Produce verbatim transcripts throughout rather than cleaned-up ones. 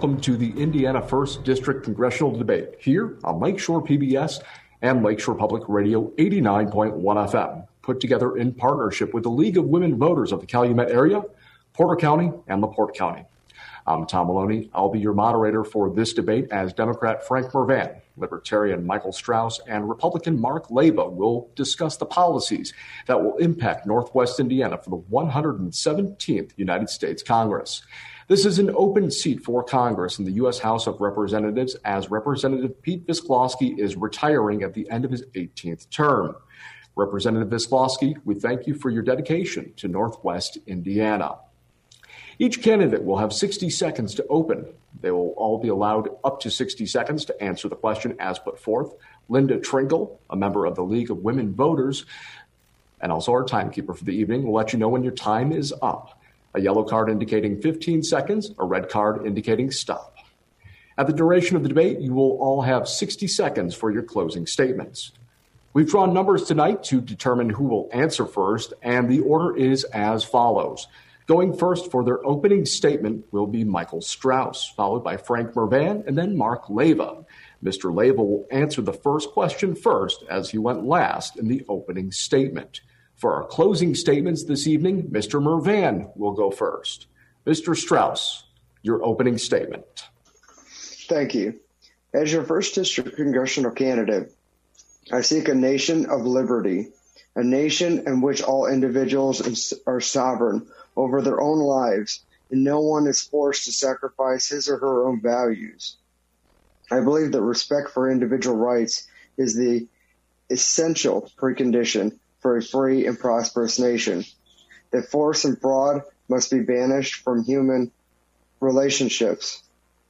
welcome to the Indiana first District Congressional Debate here on Lakeshore P B S and Lakeshore Public Radio eighty-nine point one F M, put together in partnership with the League of Women Voters of the Calumet area, Porter County, and LaPorte County. I'm Tom Maloney. I'll be your moderator for this debate as Democrat Frank Mervan, Libertarian Michael Strauss, and Republican Mark Leyva will discuss the policies that will impact Northwest Indiana for the one hundred seventeenth United States Congress. This is an open seat for Congress in the U S House of Representatives as Representative Pete Visclosky is retiring at the end of his eighteenth term. Representative Visclosky, we thank you for your dedication to Northwest Indiana. Each candidate will have sixty seconds to open. They will all be allowed up to sixty seconds to answer the question as put forth. Linda Trinkle, a member of the League of Women Voters, and also our timekeeper for the evening, will let you know when your time is up. A yellow card indicating fifteen seconds, a red card indicating stop. At the duration of the debate, you will all have sixty seconds for your closing statements. We've drawn numbers tonight to determine who will answer first, and the order is as follows. Going first for their opening statement will be Michael Strauss, followed by Frank Mervan, and then Mark Leyva. Mister Leyva will answer the first question first, as he went last in the opening statement. For our closing statements this evening, Mister Mervan will go first. Mister Strauss, your opening statement. Thank you. As your first district congressional candidate, I seek a nation of liberty, a nation in which all individuals are sovereign over their own lives, and no one is forced to sacrifice his or her own values. I believe that respect for individual rights is the essential precondition for a free and prosperous nation. That force and fraud must be banished from human relationships,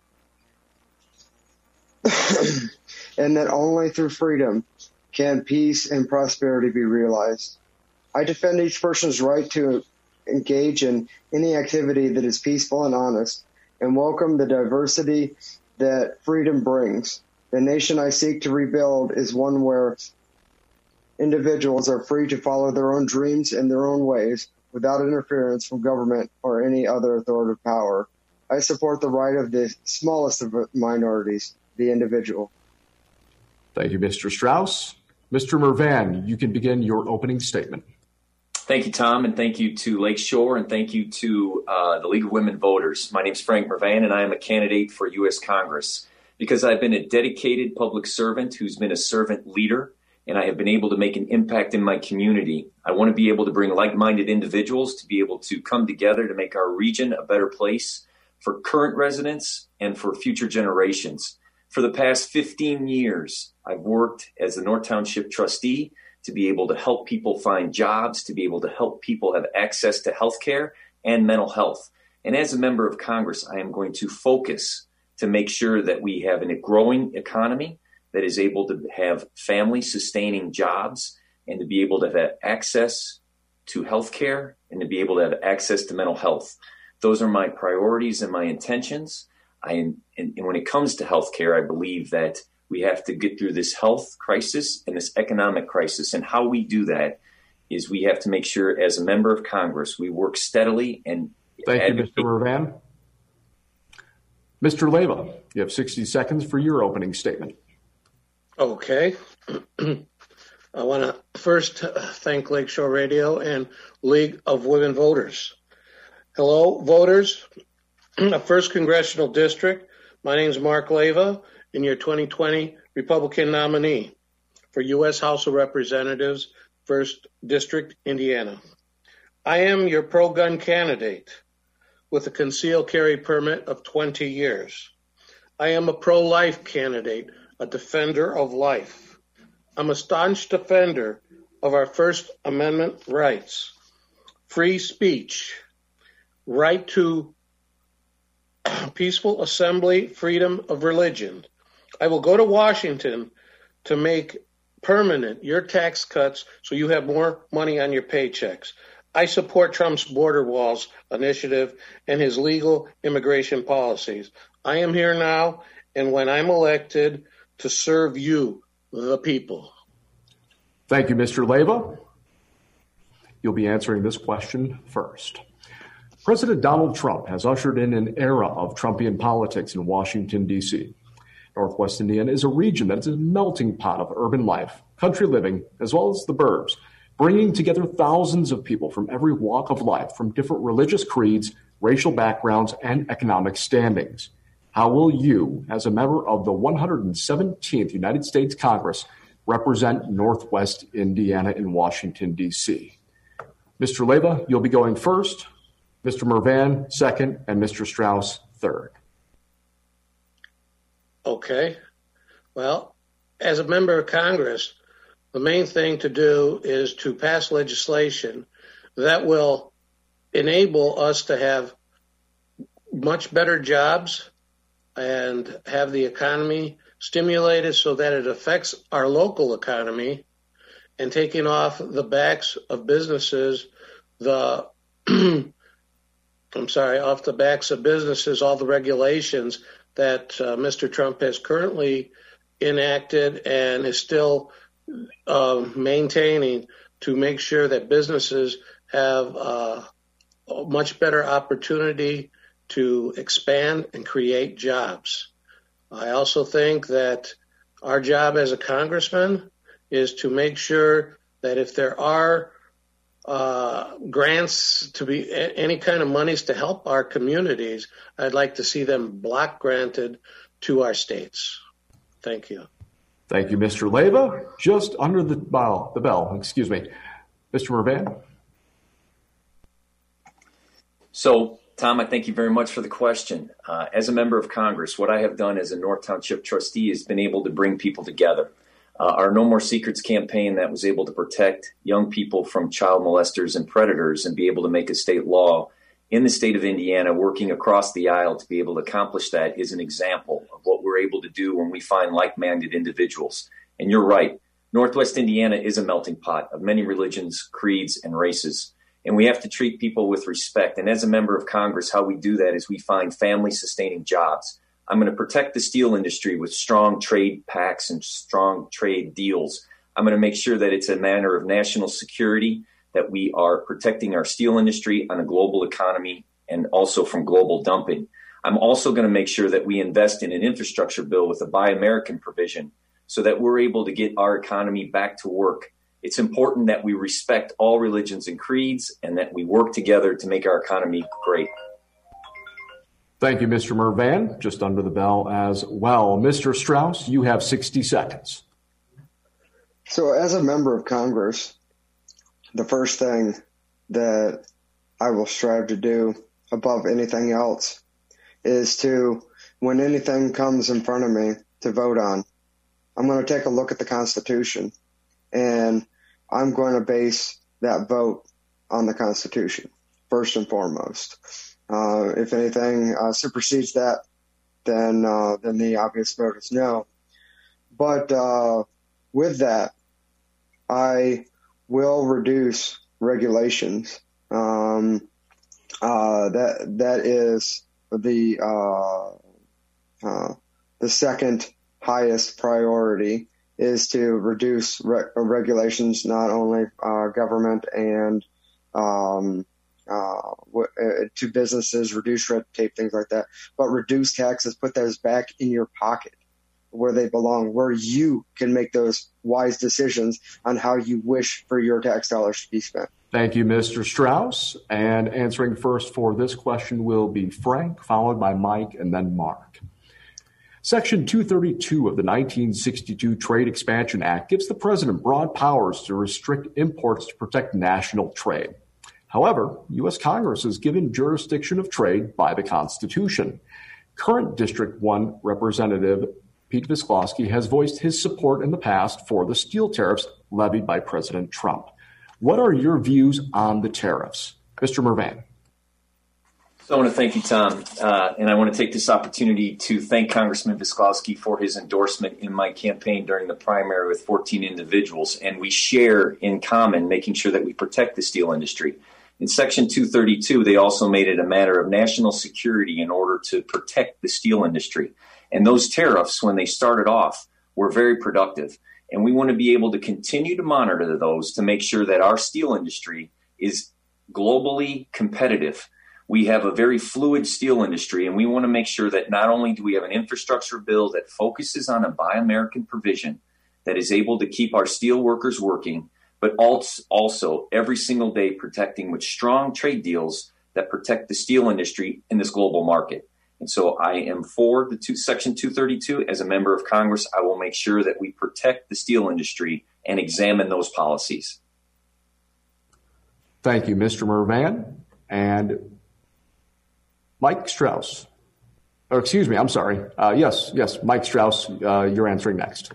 and that only through freedom can peace and prosperity be realized. I defend each person's right to engage in any activity that is peaceful and honest, and welcome the diversity that freedom brings. The nation I seek to rebuild is one where individuals are free to follow their own dreams in their own ways without interference from government or any other authoritative power. I support the right of the smallest of minorities, the individual. Thank you, Mister Strauss. Mister Mervan, you can begin your opening statement. Thank you, Tom, and thank you to Lakeshore, and thank you to uh, the League of Women Voters. My name is Frank Mervan, and I am a candidate for U S Congress because I've been a dedicated public servant who's been a servant leader, and I have been able to make an impact in my community. I want to be able to bring like-minded individuals to be able to come together to make our region a better place for current residents and for future generations. For the past fifteen years, I've worked as the North Township trustee to be able to help people find jobs, to be able to help people have access to health care and mental health. And as a member of Congress, I am going to focus to make sure that we have a growing economy that is able to have family-sustaining jobs and to be able to have access to health care and to be able to have access to mental health. Those are my priorities and my intentions. I am, and, and when it comes to health care, I believe that we have to get through this health crisis and this economic crisis. And how we do that is we have to make sure, as a member of Congress, we work steadily and Thank advocate. you, Mister Mervan. Mister Leyva, you have sixty seconds for your opening statement. Okay. I want to first thank Lakeshore Radio and League of Women Voters. Hello, voters. First Congressional District. My name is Mark Leyva, and your twenty twenty Republican nominee for U S House of Representatives, first District, Indiana. I am your pro-gun candidate with a concealed carry permit of twenty years. I am a pro-life candidate, a defender of life. I'm a staunch defender of our First Amendment rights, free speech, right to peaceful assembly, freedom of religion. I will go to Washington to make permanent your tax cuts so you have more money on your paychecks. I support Trump's border walls initiative and his legal immigration policies. I am here now, and when I'm elected, to serve you, the people. Thank you, Mister Leyva. You'll be answering this question first. President Donald Trump has ushered in an era of Trumpian politics in Washington, D C. Northwest Indiana is a region that is a melting pot of urban life, country living, as well as the burbs, bringing together thousands of people from every walk of life, from different religious creeds, racial backgrounds, and economic standings. How will you, as a member of the one hundred seventeenth United States Congress, represent Northwest Indiana in Washington, D C? Mister Leyva, you'll be going first, Mister Mervan second, and Mister Strauss third. Okay. Well, as a member of Congress, the main thing to do is to pass legislation that will enable us to have much better jobs and have the economy stimulated so that it affects our local economy, and taking off the backs of businesses, the, I'm sorry, off the backs of businesses, all the regulations that uh, Mister Trump has currently enacted and is still uh, maintaining to make sure that businesses have uh, a much better opportunity to expand and create jobs. I also think that our job as a congressman is to make sure that if there are uh, grants to be any kind of monies to help our communities, I'd like to see them block granted to our states. Thank you. Thank you, Mister Leyva. Just under the bell, the bell, excuse me. Mister Mervan. So, Tom, I thank you very much for the question. Uh, as a member of Congress, what I have done as a North Township trustee has been able to bring people together. Uh, our No More Secrets campaign that was able to protect young people from child molesters and predators and be able to make a state law in the state of Indiana, working across the aisle to be able to accomplish that, is an example of what we're able to do when we find like-minded individuals. And you're right, Northwest Indiana is a melting pot of many religions, creeds, and races. And we have to treat people with respect. And as a member of Congress, how we do that is we find family-sustaining jobs. I'm going to protect the steel industry with strong trade pacts and strong trade deals. I'm going to make sure that it's a matter of national security, that we are protecting our steel industry on a global economy and also from global dumping. I'm also going to make sure that we invest in an infrastructure bill with a Buy American provision so that we're able to get our economy back to work. It's important that we respect all religions and creeds and that we work together to make our economy great. Thank you, Mister Mervan. Just under the bell as well. Mister Strauss, you have sixty seconds. So as a member of Congress, the first thing that I will strive to do above anything else is to, when anything comes in front of me to vote on, I'm going to take a look at the Constitution, and I'm going to base that vote on the Constitution, first and foremost. Uh, if anything uh, supersedes that, then uh, then the obvious vote is no. But uh, with that, I will reduce regulations. Um, uh, that that is the uh, uh, the second highest priority, is to reduce re- regulations, not only uh, government and um, uh, w- uh, to businesses, reduce red tape, things like that, but reduce taxes, put those back in your pocket where they belong, where you can make those wise decisions on how you wish for your tax dollars to be spent. Thank you, Mister Strauss. And answering first for this question will be Frank, followed by Mike, and then Mark. Section two thirty-two of the nineteen sixty-two Trade Expansion Act gives the president broad powers to restrict imports to protect national trade. However, U S Congress is given jurisdiction of trade by the Constitution. Current District one Representative Pete Visclosky has voiced his support in the past for the steel tariffs levied by President Trump. What are your views on the tariffs? Mister Mervan. So I want to thank you, Tom, uh, and I want to take this opportunity to thank Congressman Visclosky for his endorsement in my campaign during the primary with fourteen individuals, and we share in common making sure that we protect the steel industry. In Section two thirty-two, they also made it a matter of national security in order to protect the steel industry. And those tariffs, when they started off, were very productive. And we want to be able to continue to monitor those to make sure that our steel industry is globally competitive. We have a very fluid steel industry, and we want to make sure that not only do we have an infrastructure bill that focuses on a Buy American provision that is able to keep our steel workers working, but also every single day protecting with strong trade deals that protect the steel industry in this global market. And so I am for the two, Section two thirty-two. As a member of Congress, I will make sure that we protect the steel industry and examine those policies. Thank you, Mister Mervan. And Mike Strauss. Or excuse me, I'm sorry. Uh, yes, yes, Mike Strauss, uh, you're answering next.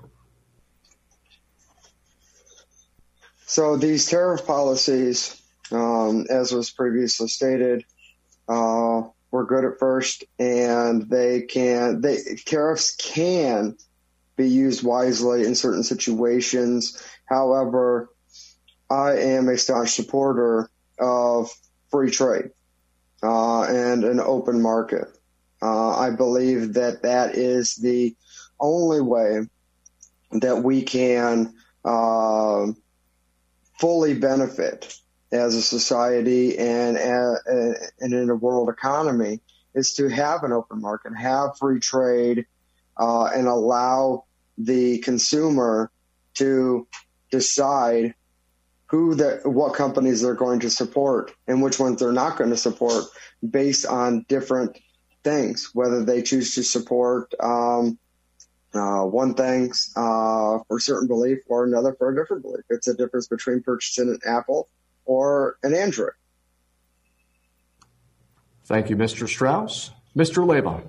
So these tariff policies, um, as was previously stated, uh, were good at first, and they can they tariffs can be used wisely in certain situations. However, I am a staunch supporter of free trade uh, and an open market. Uh, I believe that that is the only way that we can uh, fully benefit as a society and, uh, and in a world economy, is to have an open market, have free trade, uh, and allow the consumer to decide who the, what companies they're going to support and which ones they're not going to support based on different things, whether they choose to support um, uh, one thing uh, for a certain belief or another for a different belief. It's a difference between purchasing an Apple or an Android. Thank you, Mister Strauss. Mister Leyba.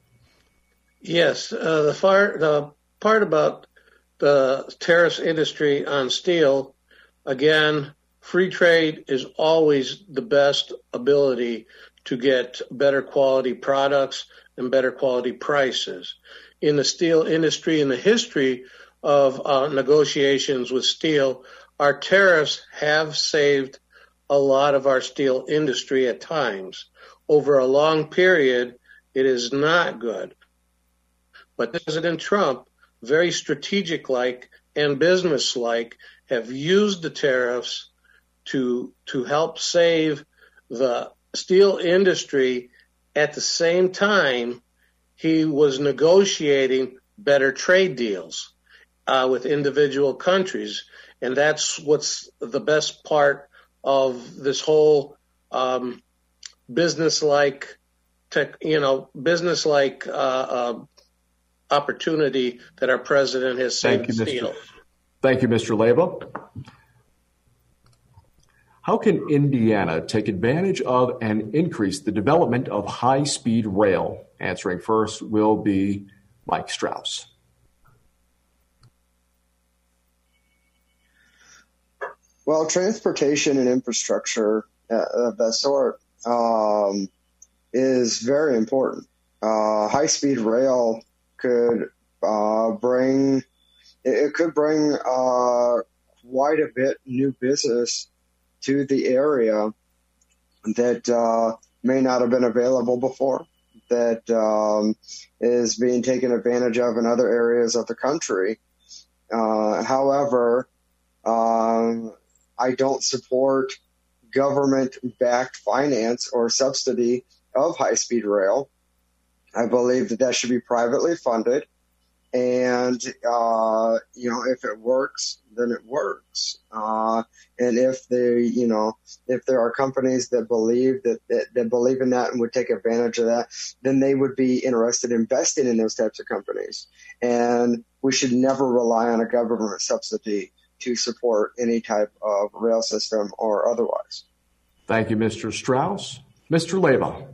Yes, uh, the, far, the part about the tariffs industry on steel, again, free trade is always the best ability to get better quality products and better quality prices. In the steel industry, in the history of uh, negotiations with steel, our tariffs have saved a lot of our steel industry at times. Over a long period, it is not good. But President Trump, very strategic-like and business-like, have used the tariffs to to help save the steel industry. At the same time, he was negotiating better trade deals uh, with individual countries. And that's what's the best part of this whole um, business-like, tech, you know, business-like uh, uh, opportunity that our president has saved steel. Thank you, Mister Leyba. How can Indiana take advantage of and increase the development of high-speed rail? Answering first will be Mike Strauss. Well, transportation and infrastructure of that sort um, is very important. Uh, high-speed rail could uh, bring it could bring uh, quite a bit new business to the area that uh, may not have been available before, that um, is being taken advantage of in other areas of the country. Uh, however, um, I don't support government-backed finance or subsidy of high-speed rail. I believe that that should be privately funded. And, uh, you know, if it works, then it works. Uh, and if they, you know, if there are companies that believe that, that, that believe in that and would take advantage of that, then they would be interested in investing in those types of companies. And we should never rely on a government subsidy to support any type of rail system or otherwise. Thank you, Mister Strauss. Mister Leyba.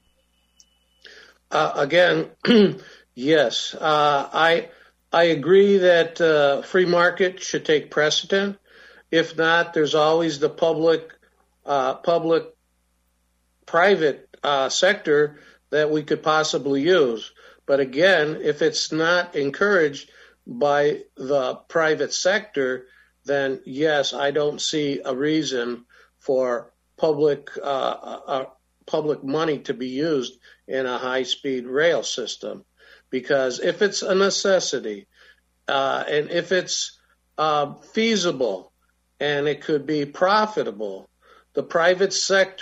Uh, again, yes, uh, I I agree that uh, free market should take precedent. If not, there's always the public, uh, public, private uh, sector that we could possibly use. But again, if it's not encouraged by the private sector, then yes, I don't see a reason for public uh, uh, public money to be used in a high-speed rail system. Because if it's a necessity uh, and if it's uh, feasible and it could be profitable, the private sector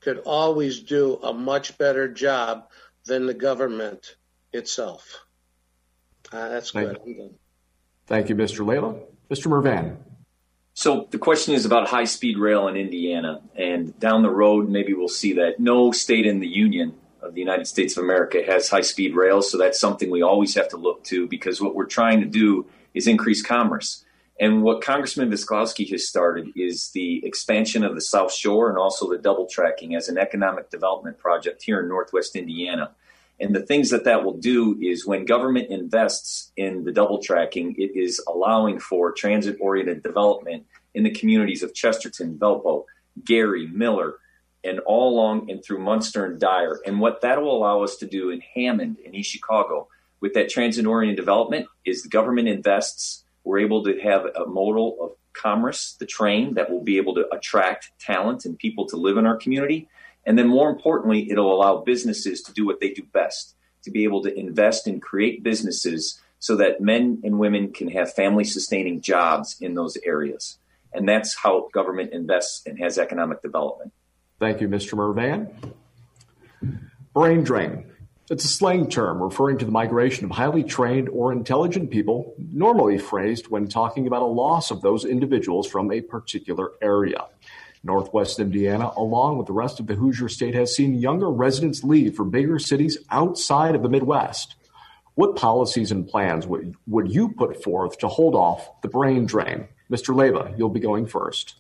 could always do a much better job than the government itself. Uh, that's good. Thank you. Thank you, Mister Layla. Mister Mervan. So the question is about high-speed rail in Indiana, and down the road, maybe we'll see that. No state in the Union of the United States of America has high-speed rail, so that's something we always have to look to, because what we're trying to do is increase commerce. And what Congressman Visklowski has started is the expansion of the South Shore and also the double tracking as an economic development project here in Northwest Indiana. And the things that that will do is when government invests in the double tracking, it is allowing for transit-oriented development in the communities of Chesterton, Valpo, Gary, Miller, and all along and through Munster and Dyer. And what that will allow us to do in Hammond and East Chicago with that transit-oriented development is the government invests. We're able to have a modal of commerce, the train, that will be able to attract talent and people to live in our community. And then more importantly, it'll allow businesses to do what they do best, to be able to invest and create businesses so that men and women can have family-sustaining jobs in those areas. And that's how government invests and has economic development. Thank you, Mister Mervan. Brain drain. It's a slang term referring to the migration of highly trained or intelligent people, normally phrased when talking about a loss of those individuals from a particular area. Northwest Indiana, along with the rest of the Hoosier state, has seen younger residents leave for bigger cities outside of the Midwest. What policies and plans would, would you put forth to hold off the brain drain? Mister Leyva, you'll be going first.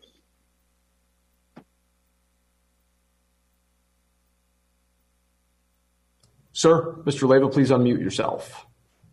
Sir, Mister Leyva, please unmute yourself.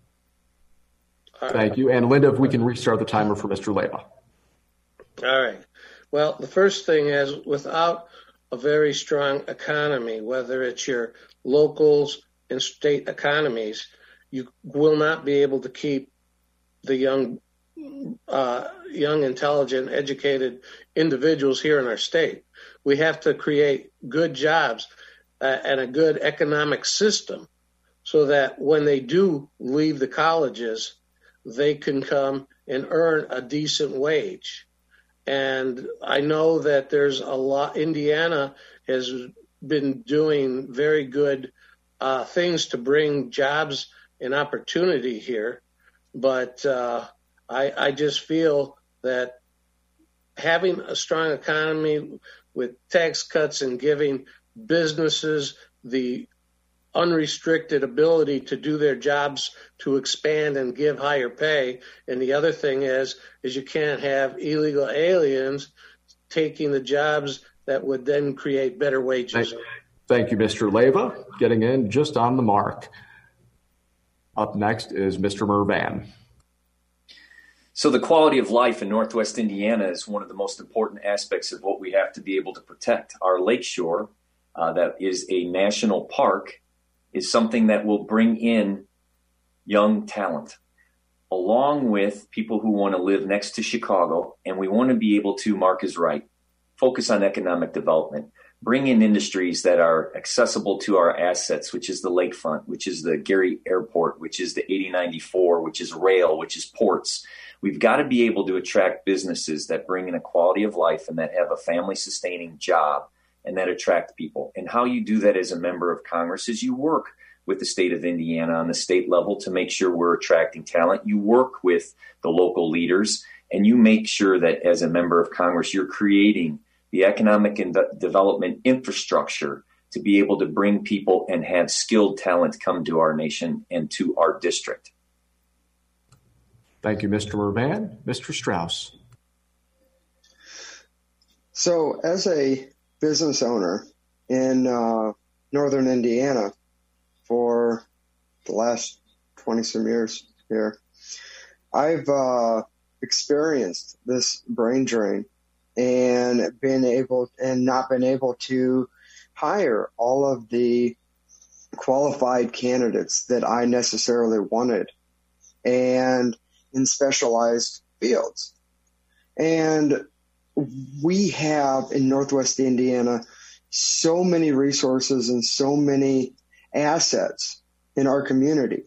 Right. Thank you. And Linda, if we can restart the timer for Mister Leyva. All right. Well, the first thing is, without a very strong economy, whether it's your locals and state economies, you will not be able to keep the young, uh, young, intelligent, educated individuals here in our state. We have to create good jobs uh, and a good economic system so that when they do leave the colleges, they can come and earn a decent wage. And I know that there's a lot, Indiana has been doing very good uh, things to bring jobs and opportunity here. But uh, I, I just feel that having a strong economy with tax cuts and giving businesses the unrestricted ability to do their jobs, to expand and give higher pay. And the other thing is, is you can't have illegal aliens taking the jobs that would then create better wages. Thank, thank you, Mister Leyva, getting in just on the mark. Up next is Mister Mervan. So the quality of life in Northwest Indiana is one of the most important aspects of what we have to be able to protect. Our lakeshore, uh, that is a national park, is something that will bring in young talent, along with people who want to live next to Chicago. And we want to be able to, Mark is right, focus on economic development, bring in industries that are accessible to our assets, which is the lakefront, which is the Gary Airport, which is the eighty ninety-four, which is rail, which is ports. We've got to be able to attract businesses that bring in a quality of life and that have a family-sustaining job and that attract people. And how you do that as a member of Congress is you work with the state of Indiana on the state level to make sure we're attracting talent. You work with the local leaders, and you make sure that as a member of Congress, you're creating the economic and development infrastructure to be able to bring people and have skilled talent come to our nation and to our district. Thank you, Mister Mervan. Mister Strauss. So as a business owner in uh, northern Indiana for the last twenty some years here, I've uh, experienced this brain drain and been able and not been able to hire all of the qualified candidates that I necessarily wanted and in specialized fields. And we have in Northwest Indiana so many resources and so many assets in our community.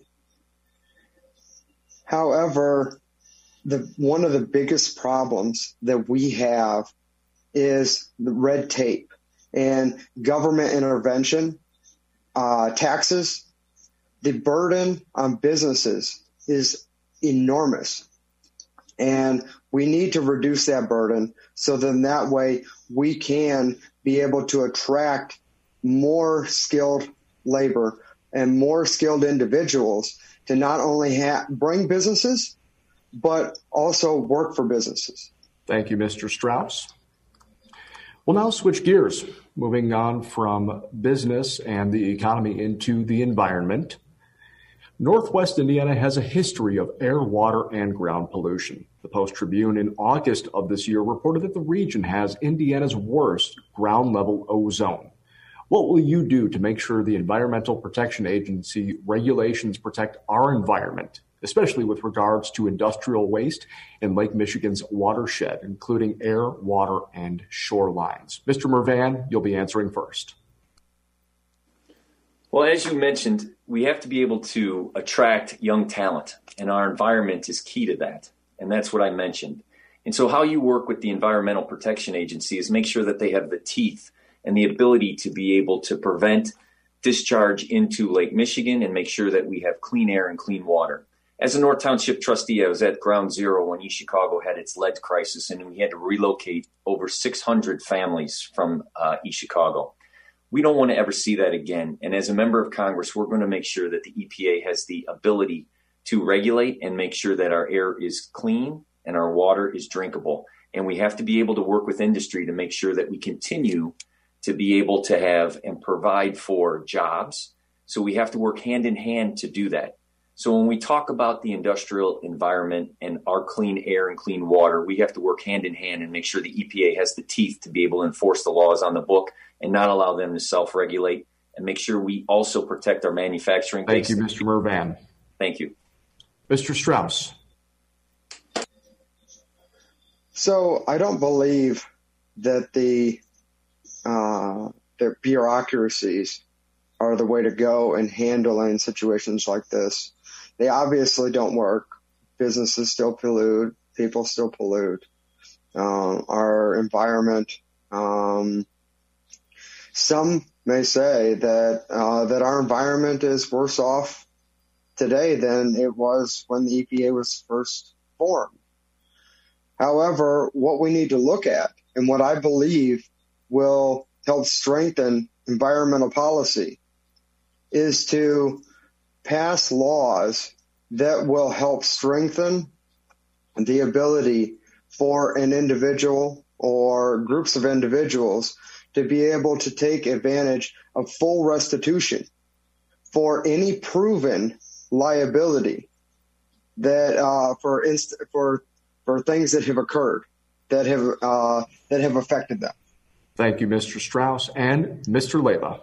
However, the one of the biggest problems that we have is the red tape and government intervention, uh, taxes, the burden on businesses is enormous. And we need to reduce that burden so then that way we can be able to attract more skilled labor and more skilled individuals to not only ha- bring businesses, but also work for businesses. Thank you, Mister Strauss. We'll now switch gears, moving on from business and the economy into the environment. Northwest Indiana has a history of air, water, and ground pollution. The Post-Tribune in August of this year reported that the region has Indiana's worst ground-level ozone. What will you do to make sure the Environmental Protection Agency regulations protect our environment, especially with regards to industrial waste in Lake Michigan's watershed, including air, water, and shorelines? Mister Mervan, you'll be answering first. Well, as you mentioned, we have to be able to attract young talent, and our environment is key to that. And that's what I mentioned. And so how you work with the Environmental Protection Agency is make sure that they have the teeth and the ability to be able to prevent discharge into Lake Michigan and make sure that we have clean air and clean water. As a North Township trustee, I was at ground zero when East Chicago had its lead crisis, and we had to relocate over six hundred families from uh, East Chicago. We don't want to ever see that again. And as a member of Congress, we're going to make sure that the E P A has the ability to regulate and make sure that our air is clean and our water is drinkable. And we have to be able to work with industry to make sure that we continue to be able to have and provide for jobs. So we have to work hand in hand to do that. So when we talk about the industrial environment and our clean air and clean water, we have to work hand in hand and make sure the E P A has the teeth to be able to enforce the laws on the book and not allow them to self-regulate, and make sure we also protect our manufacturing base. Thank you, Mister Mervan. Thank you. Mister Strauss. So I don't believe that the uh, the bureaucracies are the way to go in handling situations like this. They obviously don't work. Businesses still pollute. People still pollute. Uh, our environment. Um, some may say that uh, that our environment is worse off today than it was when the E P A was first formed. However, what we need to look at, and what I believe will help strengthen environmental policy, is to pass laws that will help strengthen the ability for an individual or groups of individuals to be able to take advantage of full restitution for any proven liability that uh, for inst- for for things that have occurred that have uh, that have affected them. Thank you, Mister Strauss. And Mister Leyva.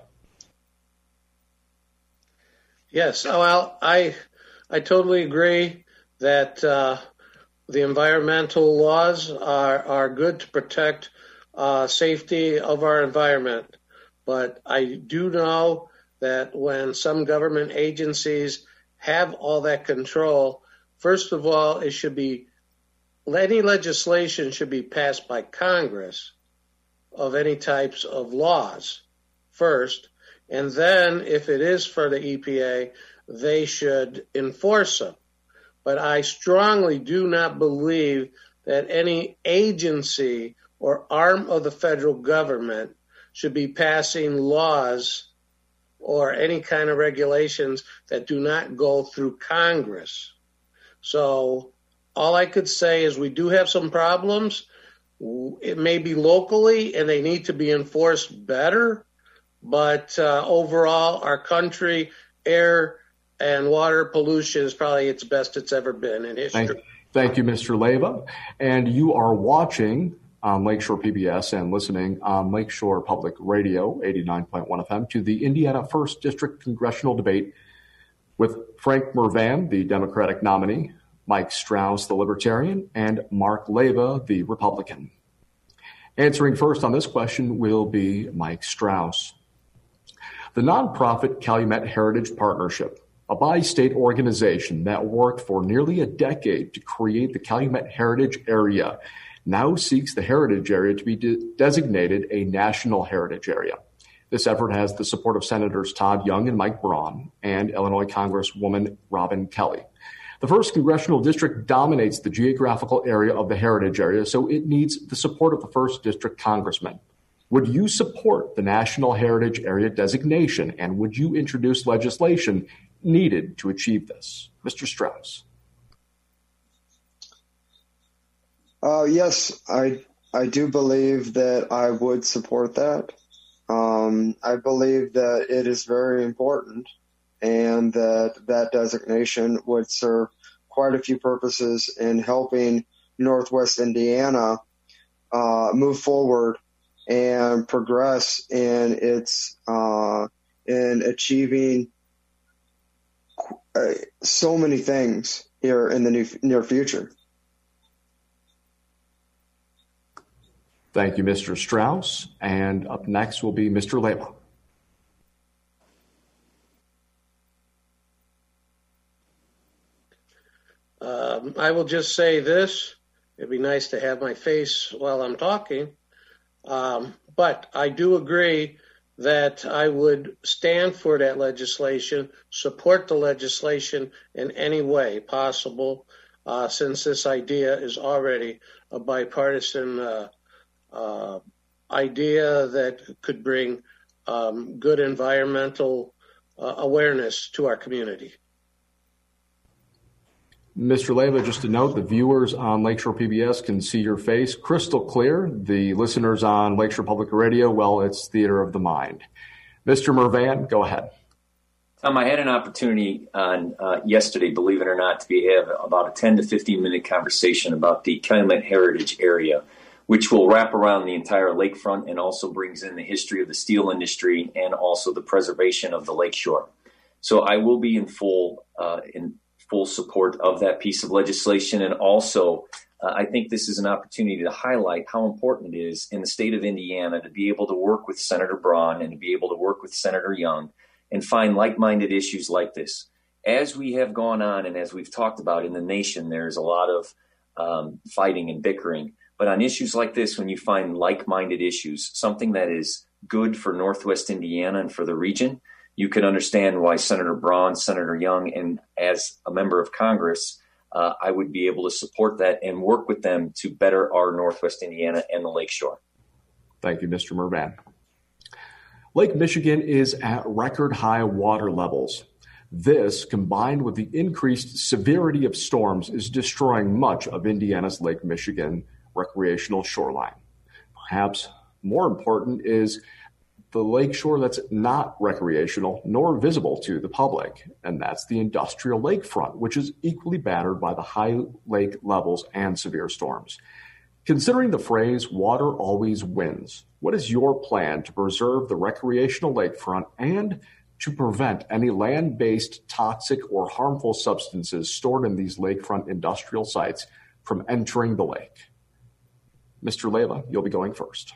Yes, well, I I totally agree that uh, the environmental laws are are good to protect uh, safety of our environment. But I do know that when some government agencies have all that control, first of all, it should be any legislation should be passed by Congress of any types of laws first. And then if it is for the E P A, they should enforce them. But I strongly do not believe that any agency or arm of the federal government should be passing laws or any kind of regulations that do not go through Congress. So all I could say is we do have some problems. It may be locally and they need to be enforced better. But uh, overall, our country, air and water pollution is probably its best it's ever been in history. Thank, thank you, Mister Leyva. And you are watching on Lakeshore P B S and listening on Lakeshore Public Radio, eighty-nine point one F M, to the Indiana first District Congressional Debate with Frank Mervan, the Democratic nominee, Mike Strauss, the Libertarian, and Mark Leyva, the Republican. Answering first on this question will be Mike Strauss. The nonprofit Calumet Heritage Partnership, a bi-state organization that worked for nearly a decade to create the Calumet Heritage Area, now seeks the heritage area to be de- designated a national heritage area. This effort has the support of Senators Todd Young and Mike Braun and Illinois Congresswoman Robin Kelly. The first congressional district dominates the geographical area of the heritage area, so it needs the support of the first district congressman. Would you support the National Heritage Area designation, and would you introduce legislation needed to achieve this? Mister Strauss. Uh, yes, I I do believe that I would support that. Um, I believe that it is very important and that that designation would serve quite a few purposes in helping Northwest Indiana uh, move forward and progress in its uh, in achieving uh, so many things here in the new, near future. Thank you, Mister Strauss. And up next will be Mister Leyva. Um, I will just say this. It'd be nice to have my face while I'm talking. Um, but I do agree that I would stand for that legislation, support the legislation in any way possible, uh, since this idea is already a bipartisan uh, uh, idea that could bring um, good environmental uh, awareness to our community. Mister Leyva, just to note, the viewers on Lakeshore P B S can see your face crystal clear. The listeners on Lakeshore Public Radio, well, it's theater of the mind. Mister Mervan, go ahead. Tom, I had an opportunity on uh, yesterday, believe it or not, to be have about a ten to fifteen minute conversation about the Calumet Heritage Area, which will wrap around the entire lakefront and also brings in the history of the steel industry and also the preservation of the lakeshore. So I will be in full uh, in full support of that piece of legislation. And also, uh, I think this is an opportunity to highlight how important it is in the state of Indiana to be able to work with Senator Braun and to be able to work with Senator Young and find like-minded issues like this. As we have gone on and as we've talked about in the nation, there's a lot of um, fighting and bickering. But on issues like this, when you find like-minded issues, something that is good for Northwest Indiana and for the region, you can understand why Senator Braun, Senator Young, and as a member of Congress, uh, I would be able to support that and work with them to better our Northwest Indiana and the lakeshore. Thank you, Mister Mervan. Lake Michigan is at record high water levels. This, combined with the increased severity of storms, is destroying much of Indiana's Lake Michigan recreational shoreline. Perhaps more important is the lakeshore that's not recreational nor visible to the public, and that's the industrial lakefront, which is equally battered by the high lake levels and severe storms. Considering the phrase, water always wins, what is your plan to preserve the recreational lakefront and to prevent any land-based toxic or harmful substances stored in these lakefront industrial sites from entering the lake? Mister Leyva, you'll be going first.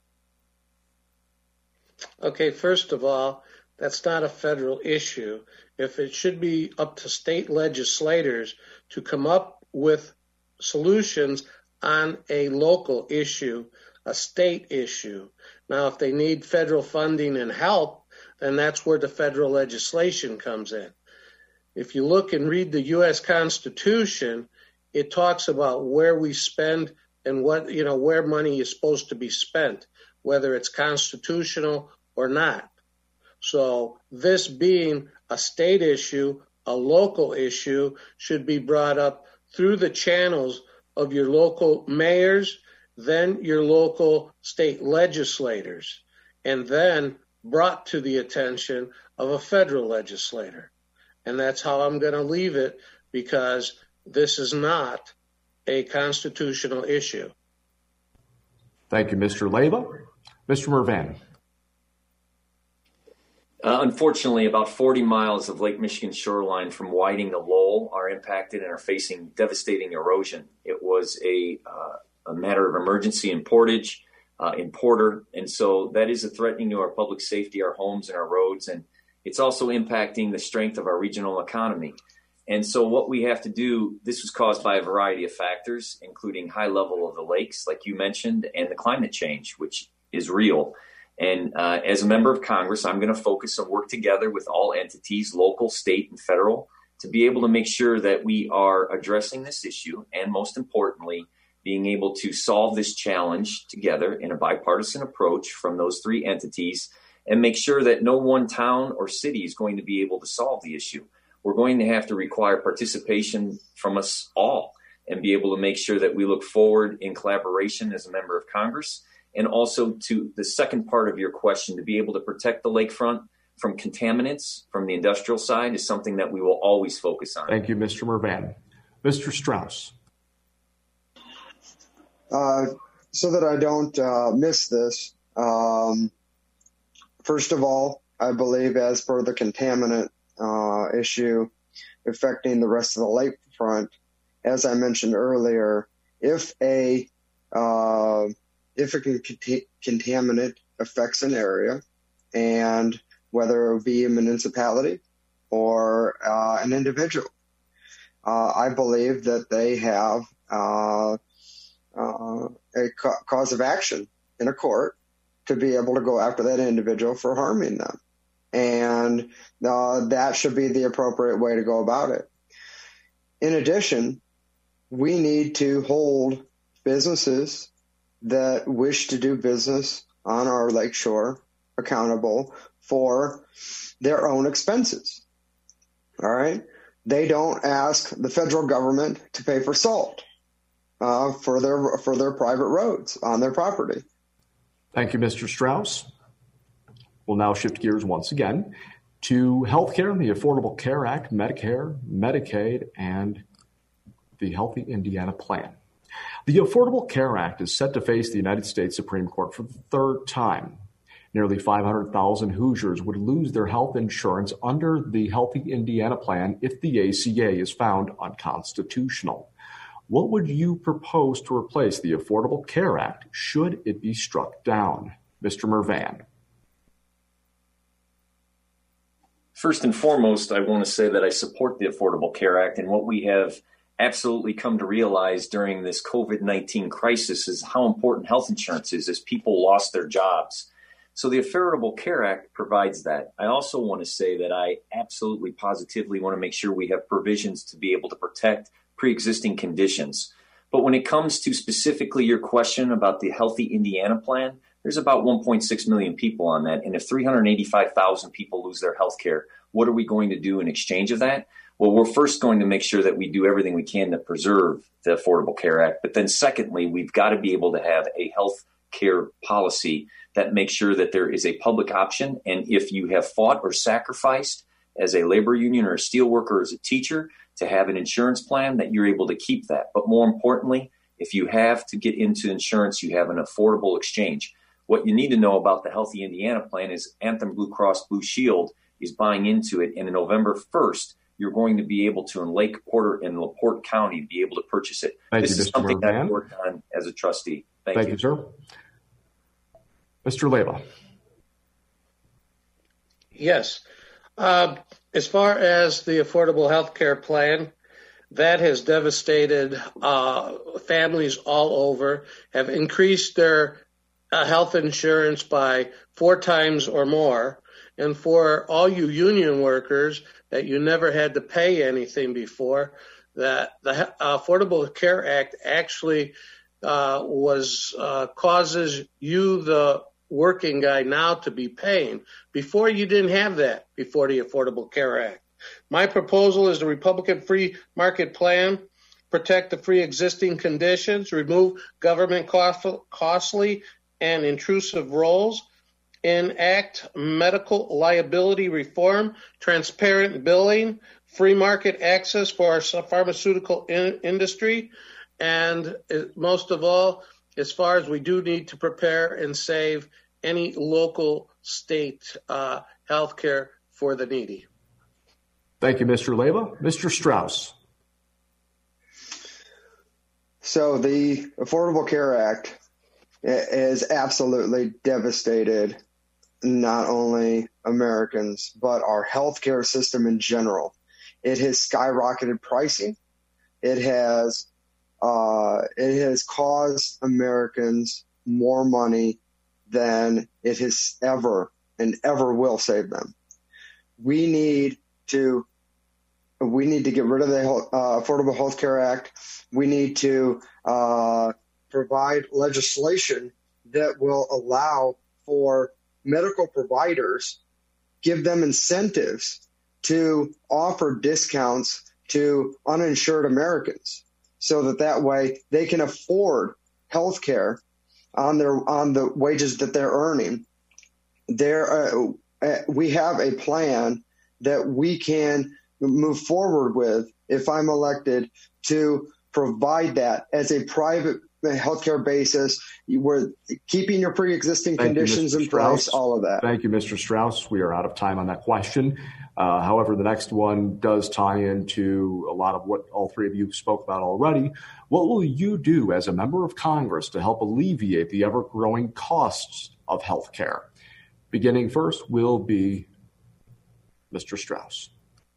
Okay, first of all, that's not a federal issue. If it should be up to state legislators to come up with solutions on a local issue, a state issue. Now, if they need federal funding and help, then that's where the federal legislation comes in. If you look and read the U S Constitution, it talks about where we spend and what, you know, where money is supposed to be spent, whether it's constitutional or not. So this being a state issue, a local issue, should be brought up through the channels of your local mayors, then your local state legislators, and then brought to the attention of a federal legislator. And that's how I'm going to leave it, because this is not a constitutional issue. Thank you, Mister Leyva. Mister Mervan. Uh, unfortunately, about forty miles of Lake Michigan shoreline from Whiting to Lowell are impacted and are facing devastating erosion. It was a, uh, a matter of emergency in Portage, uh, in Porter, and so that is a threatening to our public safety, our homes, and our roads, and it's also impacting the strength of our regional economy. And so what we have to do, this was caused by a variety of factors, including high level of the lakes, like you mentioned, and the climate change, which is real. And uh, as a member of Congress, I'm going to focus and work together with all entities, local, state, and federal, to be able to make sure that we are addressing this issue, and most importantly, being able to solve this challenge together in a bipartisan approach from those three entities, and make sure that no one town or city is going to be able to solve the issue. We're going to have to require participation from us all and be able to make sure that we look forward in collaboration as a member of Congress. And also to the second part of your question, to be able to protect the lakefront from contaminants from the industrial side is something that we will always focus on. Thank you, Mister Mervan. Mister Strauss. Uh, so that I don't uh, miss this, um, first of all, I believe as per the contaminant uh, issue affecting the rest of the lakefront, as I mentioned earlier, if a uh, if a cont- contaminant affects an area, and whether it be a municipality or uh, an individual, uh, I believe that they have uh, uh, a ca- cause of action in a court to be able to go after that individual for harming them. And uh, that should be the appropriate way to go about it. In addition, we need to hold businesses that wish to do business on our lakeshore accountable for their own expenses. All right? They don't ask the federal government to pay for salt uh, for their for their private roads on their property. Thank you, Mister Strauss. We'll now shift gears once again to healthcare, the Affordable Care Act, Medicare, Medicaid, and the Healthy Indiana Plan. The Affordable Care Act is set to face the United States Supreme Court for the third time. Nearly five hundred thousand Hoosiers would lose their health insurance under the Healthy Indiana Plan if the A C A is found unconstitutional. What would you propose to replace the Affordable Care Act should it be struck down? Mister Mervan. First and foremost, I want to say that I support the Affordable Care Act, and what we have absolutely come to realize during this COVID nineteen crisis is how important health insurance is as people lost their jobs. So the Affordable Care Act provides that. I also want to say that I absolutely positively want to make sure we have provisions to be able to protect pre-existing conditions. But when it comes to specifically your question about the Healthy Indiana Plan, there's about one point six million people on that. And if three hundred eighty-five thousand people lose their health care, what are we going to do in exchange of that? Well, we're first going to make sure that we do everything we can to preserve the Affordable Care Act. But then secondly, we've got to be able to have a health care policy that makes sure that there is a public option. And if you have fought or sacrificed as a labor union or a steel worker or as a teacher to have an insurance plan, that you're able to keep that. But more importantly, if you have to get into insurance, you have an affordable exchange. What you need to know about the Healthy Indiana Plan is Anthem Blue Cross Blue Shield is buying into it. And on November first, you're going to be able to, in Lake Porter and LaPorte County, be able to purchase it. Thank this you, is Mister something that I Mervan. worked on as a trustee. Thank, Thank you. you, sir. Mister Leyva. Yes. Uh, as far as the Affordable Health Care Plan, that has devastated uh, families all over, have increased their uh, health insurance by four times or more. And for all you union workers that you never had to pay anything before, that the Affordable Care Act actually uh, was uh, causes you, the working guy, now to be paying. Before, you didn't have that before the Affordable Care Act. My proposal is the Republican free market plan, protect the free existing conditions, remove government cost, costly and intrusive roles, enact medical liability reform, transparent billing, free market access for our pharmaceutical in- industry, and most of all, as far as we do need to prepare and save any local state uh, health care for the needy. Thank you, Mister Leyva. Mister Strauss. So the Affordable Care Act is absolutely devastated not only Americans, but our healthcare system in general. It has skyrocketed pricing. It has uh, it has caused Americans more money than it has ever and ever will save them. We need to we need to get rid of the uh, Affordable Health Care Act. We need to uh, provide legislation that will allow for medical providers, give them incentives to offer discounts to uninsured Americans, so that that way they can afford health care on their on the wages that they're earning. There, uh, we have a plan that we can move forward with if I'm elected to provide that as a private healthcare basis. We're keeping your pre-existing Thank conditions you, in place, Strauss. all of that. Thank you, Mister Strauss. We are out of time on that question. Uh, however, the next one does tie into a lot of what all three of you spoke about already. What will you do as a member of Congress to help alleviate the ever-growing costs of health care? Beginning first will be Mister Strauss.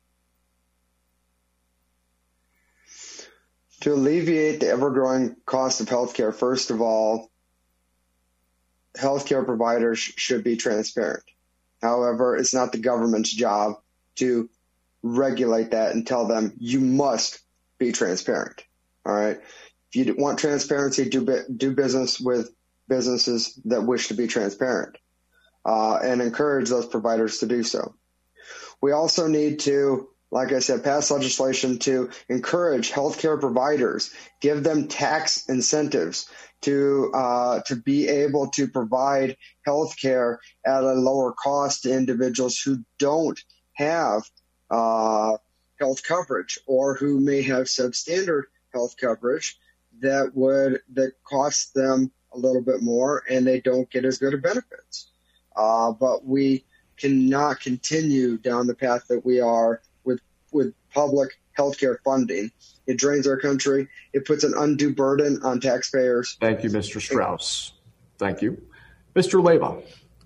To alleviate the ever-growing cost of healthcare, first of all, healthcare providers should be transparent. However, it's not the government's job to regulate that and tell them you must be transparent. All right. If you want transparency, do do business with businesses that wish to be transparent, uh, and encourage those providers to do so. We also need to, like I said, pass legislation to encourage healthcare providers, give them tax incentives to uh, to be able to provide healthcare at a lower cost to individuals who don't have uh, health coverage, or who may have substandard health coverage that would that costs them a little bit more, and they don't get as good of benefits. Uh, but we cannot continue down the path that we are with with public healthcare funding. It drains our country. It puts an undue burden on taxpayers. Thank you, Mister Strauss. Thank you. Mister Leyba.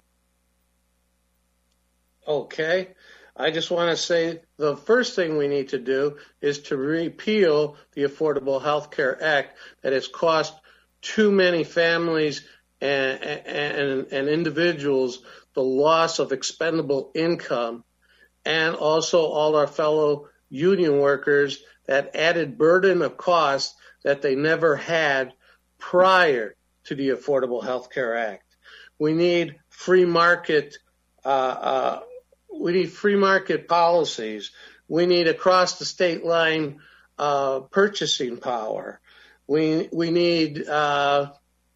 Okay. I just want to say the first thing we need to do is to repeal the Affordable Health Care Act that has cost too many families and, and, and individuals the loss of expendable income, and also all our fellow union workers that added burden of cost that they never had prior to the Affordable Health Care Act. We need free market uh, uh, we need free market policies. We need across the state line uh, purchasing power. We we need uh,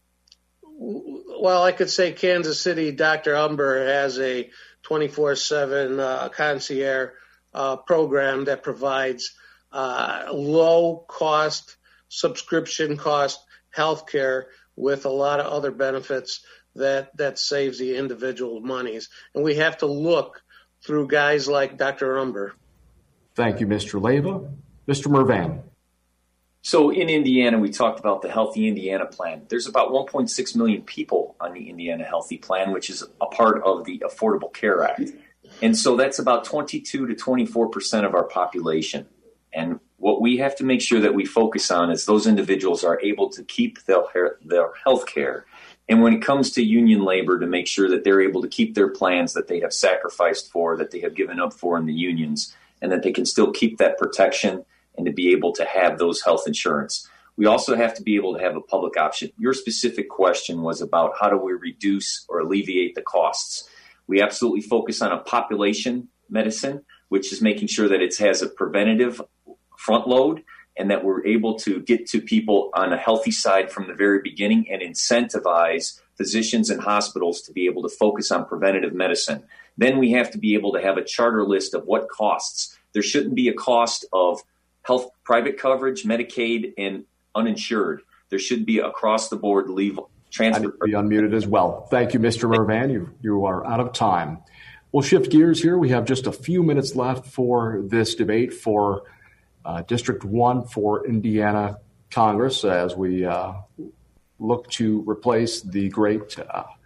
well, I could say Kansas City, Doctor Umber has a twenty-four seven uh, concierge uh, program that provides uh, low-cost, subscription-cost health care with a lot of other benefits that, that saves the individual monies. And we have to look through guys like Doctor Umber. Thank you, Mister Leyba. Mister Mervan. So in Indiana, we talked about the Healthy Indiana Plan. There's about one point six million people on the Indiana Healthy Plan, which is a part of the Affordable Care Act. And so that's about twenty-two to twenty-four percent of our population. And what we have to make sure that we focus on is those individuals are able to keep their, their health care. And when it comes to union labor, to make sure that they're able to keep their plans that they have sacrificed for, that they have given up for in the unions, and that they can still keep that protection and to be able to have those health insurance. We also have to be able to have a public option. Your specific question was about how do we reduce or alleviate the costs. We absolutely focus on a population medicine, which is making sure that it has a preventative front load and that we're able to get to people on a healthy side from the very beginning and incentivize physicians and hospitals to be able to focus on preventative medicine. Then we have to be able to have a charter list of what costs. There shouldn't be a cost of health, private coverage, Medicaid, and uninsured. There should be across the board leave transfer. I need to be unmuted as well. Thank you, Mister Mervan. You, you are out of time. We'll shift gears here. We have just a few minutes left for this debate for uh, District one for Indiana Congress as we uh, look to replace the great uh,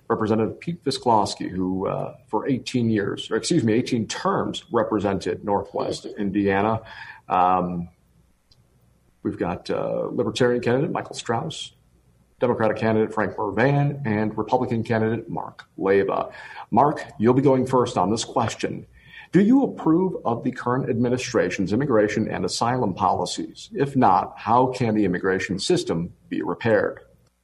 Representative Pete Visclosky, who uh, for eighteen years, or excuse me, eighteen terms represented Northwest Indiana. Um, we've got uh, Libertarian candidate Michael Strauss, Democratic candidate Frank Mervan, and Republican candidate Mark Leyva. Mark, you'll be going first on this question. Do you approve of the current administration's immigration and asylum policies? If not, how can the immigration system be repaired?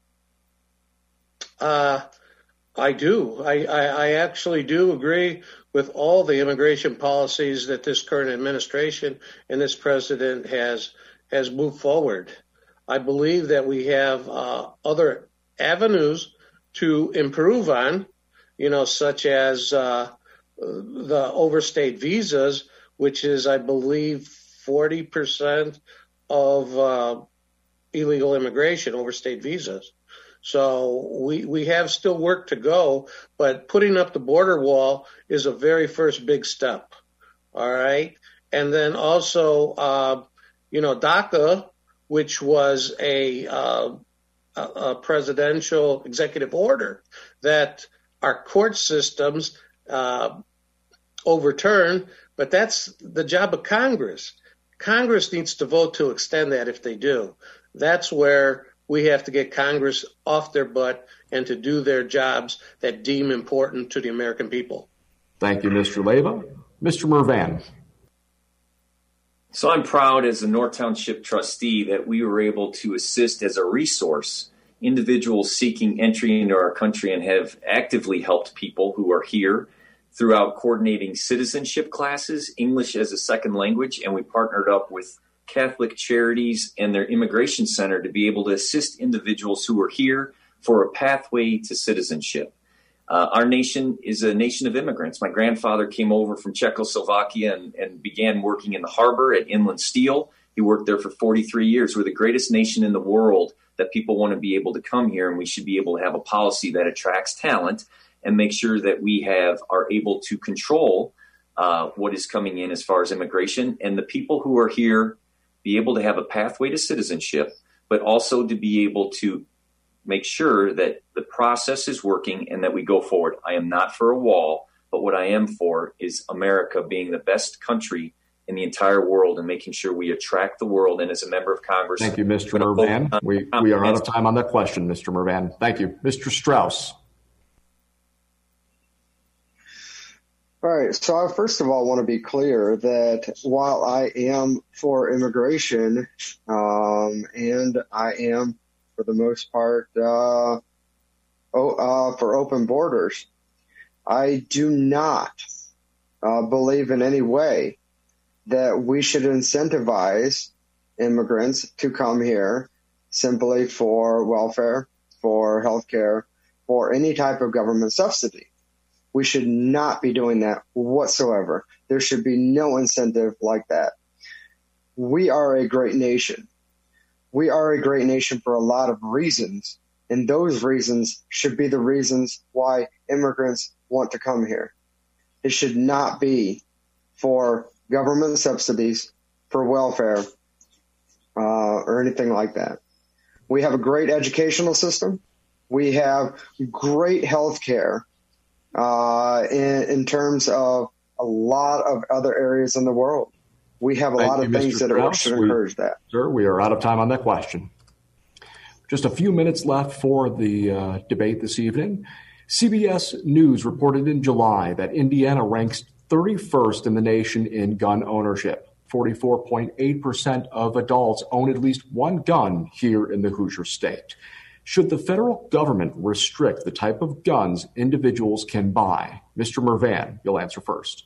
Uh, I do. I, I, I actually do agree with all the immigration policies that this current administration and this president has has moved forward. I believe that we have uh, other avenues to improve on, you know, such as uh, the overstayed visas, which is, I believe, forty percent of uh, illegal immigration, overstayed visas. So we we have still work to go, but putting up the border wall is a very first big step. All right. And then also, uh, you know, DACA, which was a, uh, a, a presidential executive order that our court systems uh, overturn, but that's the job of Congress. Congress needs to vote to extend that if they do. That's where we have to get Congress off their butt and to do their jobs that deem important to the American people. Thank you, Mister Leyva. Mister Mervan. So I'm proud as a North Township trustee that we were able to assist as a resource individuals seeking entry into our country and have actively helped people who are here throughout coordinating citizenship classes, English as a second language, and we partnered up with Catholic Charities and their immigration center to be able to assist individuals who are here for a pathway to citizenship. Uh, our nation is a nation of immigrants. My grandfather came over from Czechoslovakia and, and began working in the harbor at Inland Steel. He worked there for forty-three years. We're the greatest nation in the world that people want to be able to come here, and we should be able to have a policy that attracts talent and make sure that we have are able to control uh, what is coming in as far as immigration, and the people who are here be able to have a pathway to citizenship, but also to be able to make sure that the process is working and that we go forward. I am not for a wall, but what I am for is America being the best country in the entire world and making sure we attract the world. And as a member of Congress. Thank you, Mister Mervan. We, we are out of time on that question, Mister Mervan. Thank you. Mister Strauss. All right. So I first of all want to be clear that while I am for immigration, um, and I am for the most part uh, oh, uh, for open borders, I do not uh, believe in any way that we should incentivize immigrants to come here simply for welfare, for health care, for any type of government subsidy. We should not be doing that whatsoever. There should be no incentive like that. We are a great nation. We are a great nation for a lot of reasons, and those reasons should be the reasons why immigrants want to come here. It should not be for government subsidies, for welfare, uh, or anything like that. We have a great educational system. We have great health care. Uh, in, in terms of a lot of other areas in the world. We have a Thank lot you, of things Mister that are, should we, encourage that. Sir, we are out of time on that question. Just a few minutes left for the uh, debate this evening. C B S News reported in July that Indiana ranks thirty-first in the nation in gun ownership. forty-four point eight percent of adults own at least one gun here in the Hoosier State. Should the federal government restrict the type of guns individuals can buy? Mister Mervan, you'll answer first.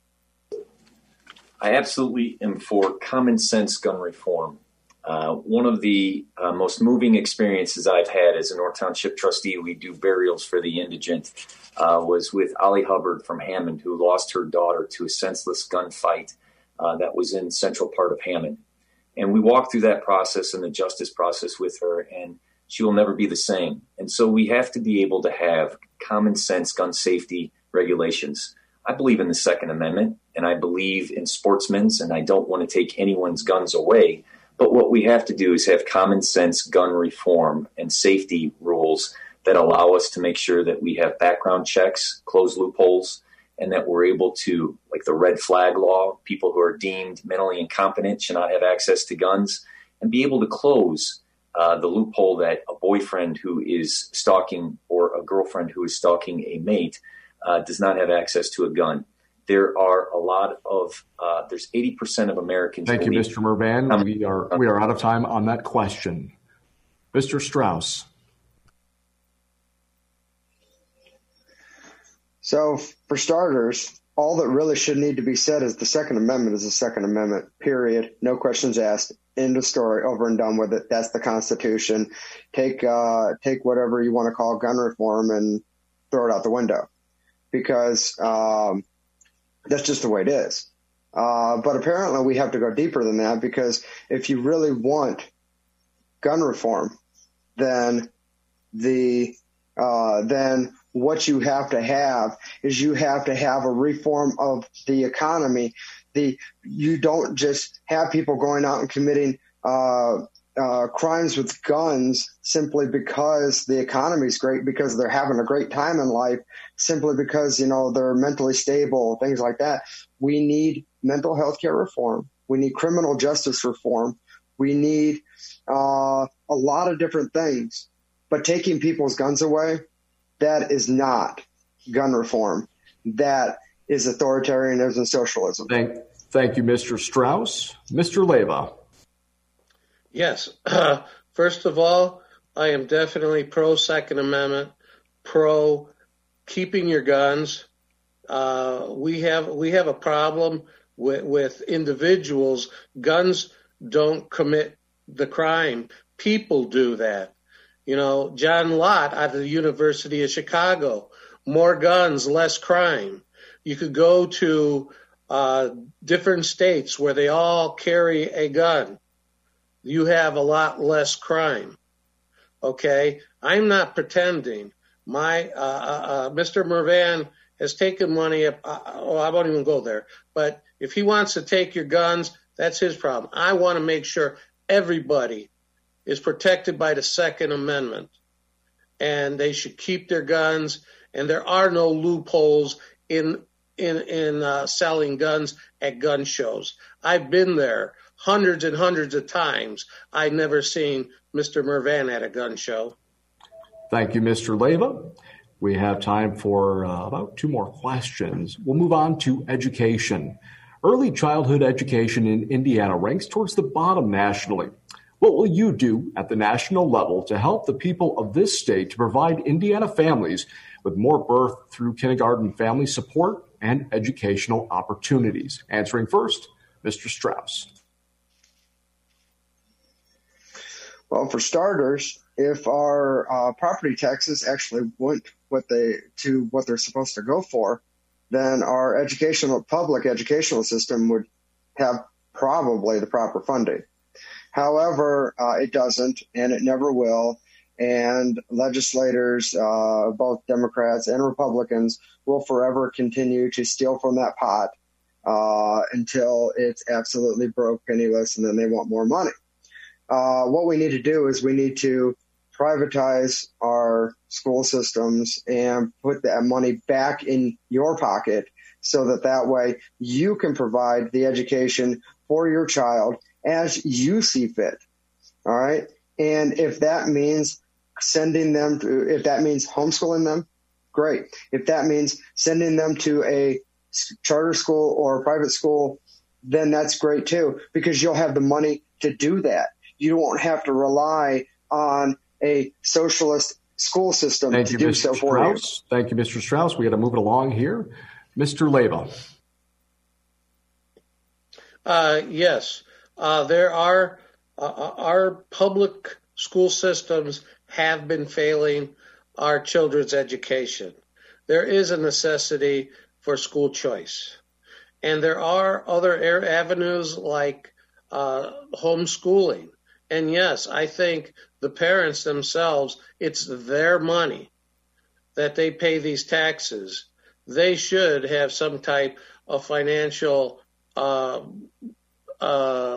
I absolutely am for common sense gun reform. Uh, one of the uh, most moving experiences I've had as a North Township trustee, we do burials for the indigent, uh, was with Ollie Hubbard from Hammond, who lost her daughter to a senseless gunfight uh, that was in central part of Hammond. And we walked through that process and the justice process with her, and she will never be the same. And so we have to be able to have common sense gun safety regulations. I believe in the Second Amendment, and I believe in sportsmen's, and I don't want to take anyone's guns away. But what we have to do is have common sense gun reform and safety rules that allow us to make sure that we have background checks, close loopholes, and that we're able to, like the red flag law, people who are deemed mentally incompetent should not have access to guns, and be able to close uh, the loophole that a boyfriend who is stalking or a girlfriend who is stalking a mate uh, does not have access to a gun. There are a lot of, uh, there's eighty percent of Americans. Thank you, Mister Mervan. Um, we are we are out of time on that question. Mister Strauss. So, for starters, all that really should need to be said is the Second Amendment is the Second Amendment, period. No questions asked. End of story. Over and done with it. That's the Constitution. Take uh, take whatever you want to call gun reform and throw it out the window, because um, that's just the way it is. Uh, but apparently we have to go deeper than that, because if you really want gun reform, then the uh, then what you have to have is you have to have a reform of the economy. The you don't just have people going out and committing uh, uh, crimes with guns simply because the economy is great, because they're having a great time in life, simply because, you know, they're mentally stable, things like that. We need mental health care reform. We need criminal justice reform. We need uh, a lot of different things. But taking people's guns away, that is not gun reform. That is authoritarianism and socialism. Thank, thank you, Mister Strauss. Mister Leyva. Yes. Uh, first of all, I am definitely pro Second Amendment, pro keeping your guns. Uh, we have we have a problem with, with individuals. Guns don't commit the crime. People do that. You know, John Lott out of the University of Chicago, more guns, less crime. You could go to uh, different states where they all carry a gun. You have a lot less crime. Okay? I'm not pretending. My uh, uh, Mister Mervan has taken money. Up, uh, oh, I won't even go there. But if he wants to take your guns, that's his problem. I want to make sure everybody is protected by the Second Amendment, and they should keep their guns. And there are no loopholes in in in uh, selling guns at gun shows. I've been there hundreds and hundreds of times. I've never seen Mister Mervan at a gun show. Thank you, Mister Leyva. We have time for uh, about two more questions. We'll move on to education. Early childhood education in Indiana ranks towards the bottom nationally. What will you do at the national level to help the people of this state to provide Indiana families with more birth through kindergarten family support and educational opportunities? Answering first, Mister Strauss. Well, for starters, if our uh, property taxes actually went what they to what they're supposed to go for, then our educational public educational system would have probably the proper funding. However, uh, it doesn't, and it never will. And legislators, uh, both Democrats and Republicans, will forever continue to steal from that pot uh, until it's absolutely broke, penniless, and then they want more money. Uh, what we need to do is we need to privatize our school systems and put that money back in your pocket so that that way you can provide the education for your child as you see fit. All right. And if that means sending them to, if that means homeschooling them, great. If that means sending them to a charter school or a private school, then that's great too, because you'll have the money to do that. You won't have to rely on a socialist school system Thank to you, do Mister so for you. Strauss. Thank you, Mister Strauss. We got to move it along here. Mister Leyva. Uh, yes. Uh, there are uh, our public school systems have been failing our children's education. There is a necessity for school choice. And there are other avenues like uh, homeschooling. And yes, I think the parents themselves, it's their money that they pay these taxes. They should have some type of financial uh, uh,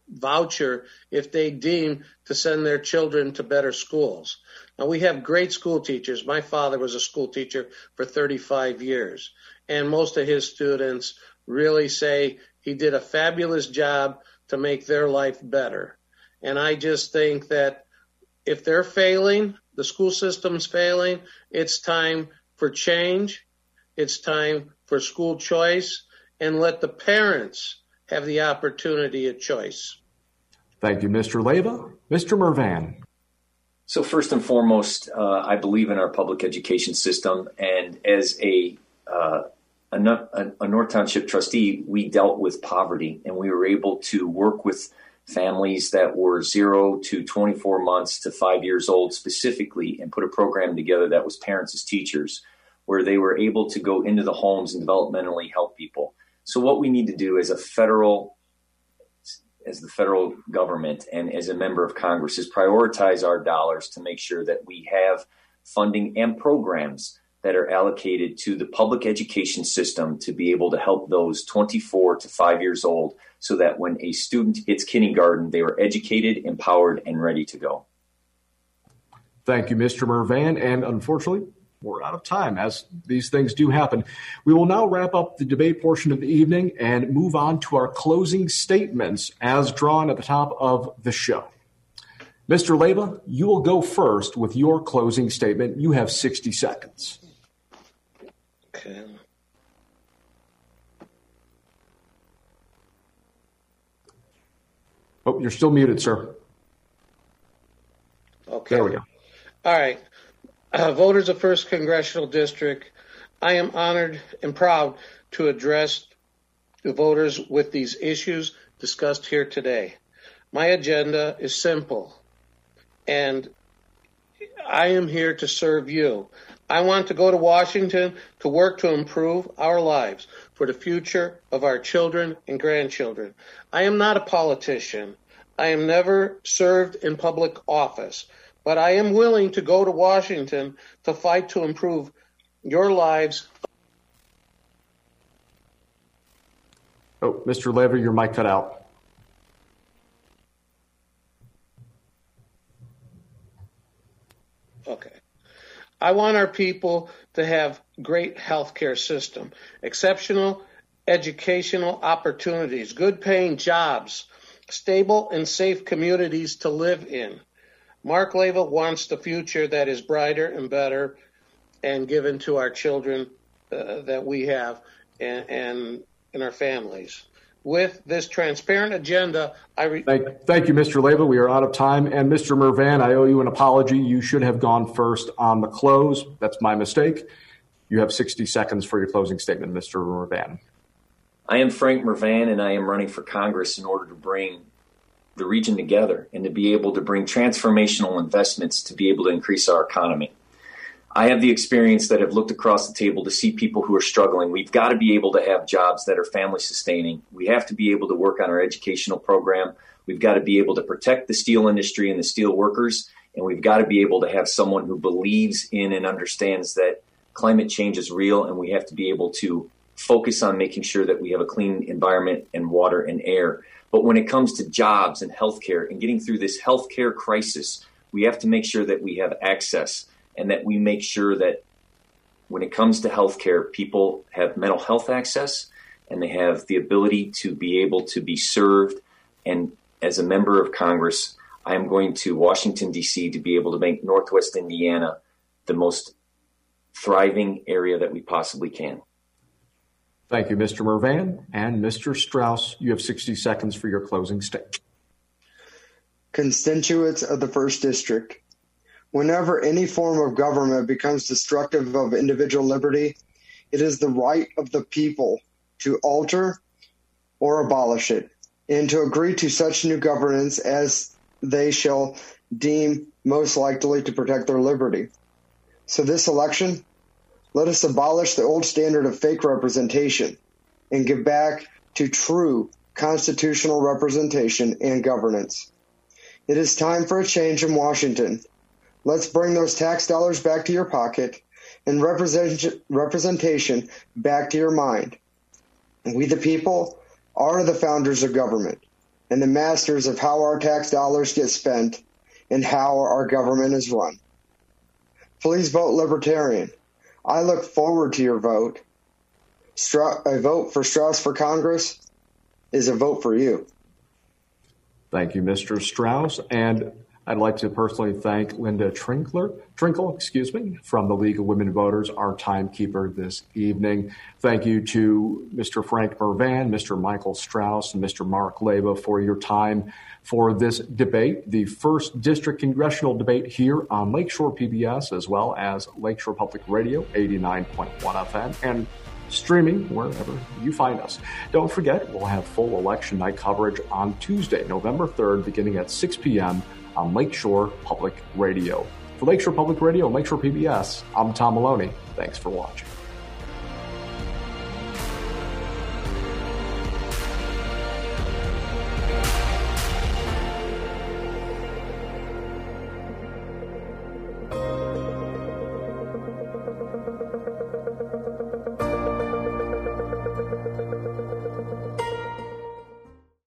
voucher if they deem to send their children to better schools. Now, we have great school teachers. My father was a school teacher for thirty-five years, and most of his students really say he did a fabulous job to make their life better. And I just think that if they're failing, the school system's failing, it's time for change. It's time for school choice, and let the parents have the opportunity of choice. Thank you, Mister Leyva. Mister Mervan. So first and foremost, uh, I believe in our public education system, and as a, uh, a, a North Township trustee, we dealt with poverty, and we were able to work with families that were zero to twenty-four months to five years old specifically, and put a program together that was Parents as Teachers, where they were able to go into the homes and developmentally help people. So what we need to do as a federal as the federal government and as a member of Congress is prioritize our dollars to make sure that we have funding and programs that are allocated to the public education system to be able to help those twenty-four to five years old, so that when a student hits kindergarten, they are educated, empowered, and ready to go. Thank you, Mister Mervan. And unfortunately, we're out of time, as these things do happen. We will now wrap up the debate portion of the evening and move on to our closing statements as drawn at the top of the show. Mister Leyva, you will go first with your closing statement. You have sixty seconds. Okay. Oh, you're still muted, sir. Okay. There we go. All right. Uh, voters of first Congressional District, I am honored and proud to address the voters with these issues discussed here today. My agenda is simple, and I am here to serve you. I want to go to Washington to work to improve our lives for the future of our children and grandchildren. I am not a politician. I am never served in public office. But I am willing to go to Washington to fight to improve your lives. Oh, Mister Leyva, your mic cut out. Okay. I want our people to have great healthcare system, exceptional educational opportunities, good paying jobs, stable and safe communities to live in. Mark Leyva wants the future that is brighter and better and given to our children uh, that we have and, and, and our families. With this transparent agenda, I... Re- thank, thank you, Mister Leyva. We are out of time. And Mister Mervan, I owe you an apology. You should have gone first on the close. That's my mistake. You have sixty seconds for your closing statement, Mister Mervan. I am Frank Mervan, and I am running for Congress in order to bring the region together and to be able to bring transformational investments to be able to increase our economy. I have the experience that have looked across the table to see people who are struggling. We've got to be able to have jobs that are family sustaining. We have to be able to work on our educational program. We've got to be able to protect the steel industry and the steel workers. And we've got to be able to have someone who believes in and understands that climate change is real, and we have to be able to focus on making sure that we have a clean environment and water and air. But when it comes to jobs and healthcare and getting through this healthcare crisis, we have to make sure that we have access, and that we make sure that when it comes to healthcare, people have mental health access and they have the ability to be able to be served. And as a member of Congress, I am going to Washington, D C to be able to make Northwest Indiana the most thriving area that we possibly can. Thank you, Mister Mervan. And Mister Strauss, you have sixty seconds for your closing statement. Constituents of the first District, whenever any form of government becomes destructive of individual liberty, it is the right of the people to alter or abolish it, and to agree to such new governance as they shall deem most likely to protect their liberty. So this election, let us abolish the old standard of fake representation and give back to true constitutional representation and governance. It is time for a change in Washington. Let's bring those tax dollars back to your pocket and represent, representation back to your mind. We, the people, are the founders of government. and the masters of how our tax dollars get spent and how our government is run. Please vote Libertarian. I look forward to your vote. Stra- a vote for Strauss for Congress is a vote for you. Thank you, Mister Strauss. And I'd like to personally thank Linda Trinkler, Trinkle, excuse me, from the League of Women Voters, our timekeeper this evening. Thank you to Mister Frank Mervan, Mister Michael Strauss, and Mister Mark Leba for your time for this debate, the first district congressional debate here on Lakeshore P B S, as well as Lakeshore Public Radio, eighty-nine point one F M, and streaming wherever you find us. Don't forget, we'll have full election night coverage on Tuesday, November third, beginning at six p.m. on Lakeshore Public Radio. For Lakeshore Public Radio and Lakeshore P B S, I'm Tom Maloney. Thanks for watching.